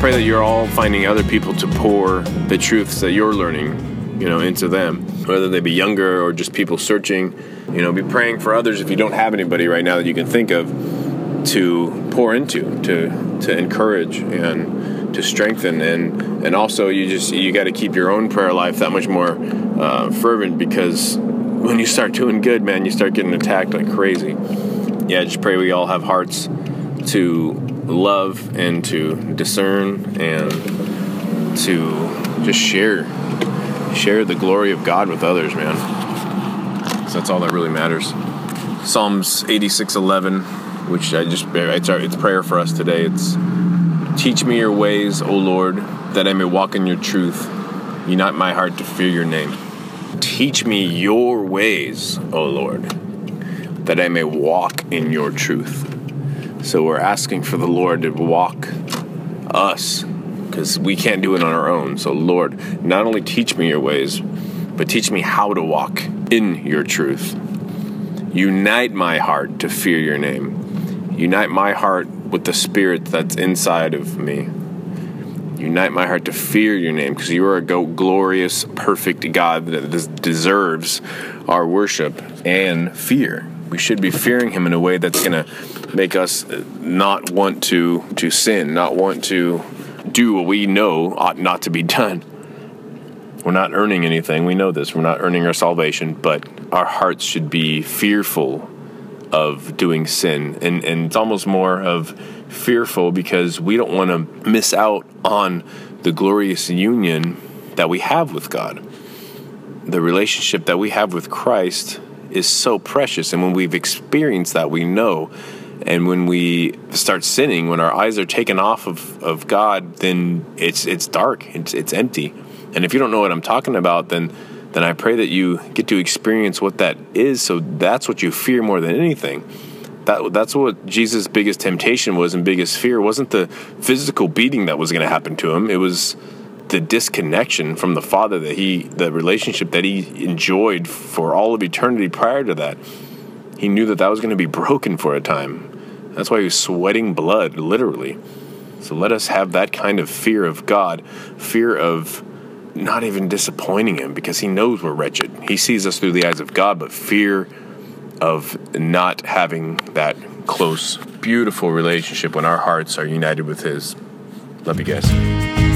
pray that you're all finding other people to pour the truths that you're learning, into them, whether they be younger or just people searching. Be praying for others if you don't have anybody right now that you can think of to pour into, to encourage and to strengthen, and also you got to keep your own prayer life that much more fervent, because when you start doing good, man, you start getting attacked like crazy. Yeah, just pray we all have hearts to love and to discern and to just share the glory of God with others, man. So that's all that really matters. Psalms 86:11, which it's prayer for us today. It's, teach me your ways, O Lord, that I may walk in your truth. Unite my heart to fear your name. Teach me your ways, O Lord, that I may walk in your truth. So we're asking for the Lord to walk us, because we can't do it on our own. So Lord, not only teach me your ways, but teach me how to walk in your truth. Unite my heart to fear your name. Unite my heart with the spirit that's inside of me. Unite my heart to fear your name, because you are a glorious, perfect God that deserves our worship and fear. We should be fearing him in a way that's going to make us not want to sin, not want to do what we know ought not to be done. We're not earning anything. We know this. We're not earning our salvation, but our hearts should be fearful of doing sin. And it's almost more of fearful because we don't want to miss out on the glorious union that we have with God. The relationship that we have with Christ is so precious. And when we've experienced that, we know. And when we start sinning, when our eyes are taken off of God, then it's dark, it's empty. And if you don't know what I'm talking about, then I pray that you get to experience what that is. So that's what you fear more than anything. That's what Jesus' biggest temptation was, and biggest fear wasn't the physical beating that was going to happen to him. It was the disconnection from the Father, the relationship that he enjoyed for all of eternity prior to that. He knew that was going to be broken for a time. That's why he was sweating blood, literally. So let us have that kind of fear of God, fear of not even disappointing him, because he knows we're wretched. He sees us through the eyes of God, but fear of not having that close, beautiful relationship when our hearts are united with his. Love you guys.